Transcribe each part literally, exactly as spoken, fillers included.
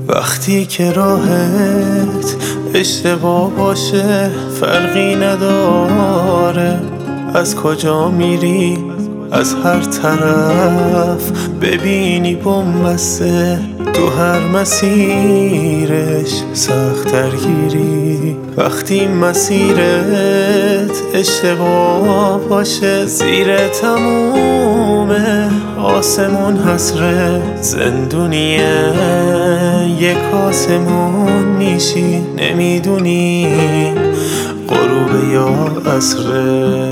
وقتی که راهت اشتباه باشه فرقی نداره از کجا میری، از هر طرف ببینی بنبسته، تو هر مسیرش سخت درگیری. وقتی مسیرت اشتباه باشه زیر تموم آسمون حسره زندونیه، یک آسمون میشی نمیدونی غروب یا عصره.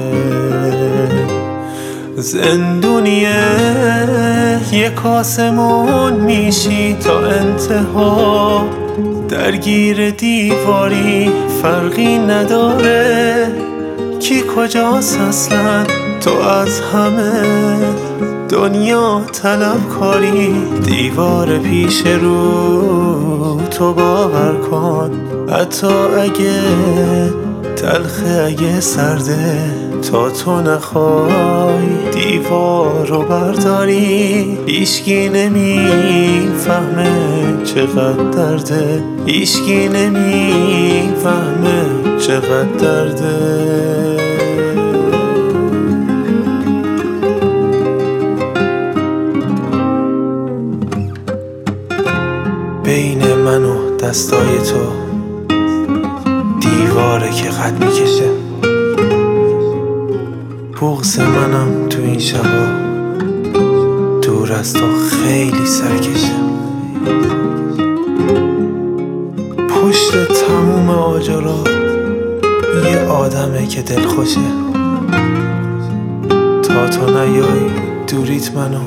زندونیه یک آسمون میشی تا انتها، درگیر دیواری فرقی نداره کی کجاست اصلا. تو از همه دنیا طلبکاری، دیوار پیش رو تو باور کن حتی اگه تلخه اگه سرده، تا تو نخوای دیوار رو برداری. هیچکی نمیفهمه چقدر درده، هیچکی نمیفهمه چقدر درده. بین من و دستای تو دیواره که قد میکشه، بغض منم تو این شبا دور از تو خیلی سرکشه. پشت تموم آجرا یه آدمه که دل خوشه، تا تو نیای دوریت منو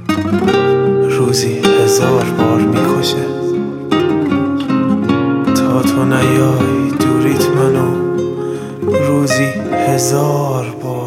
روزی هزار بار میکشه. تا تو نیای دوریت منو روزی هزار بار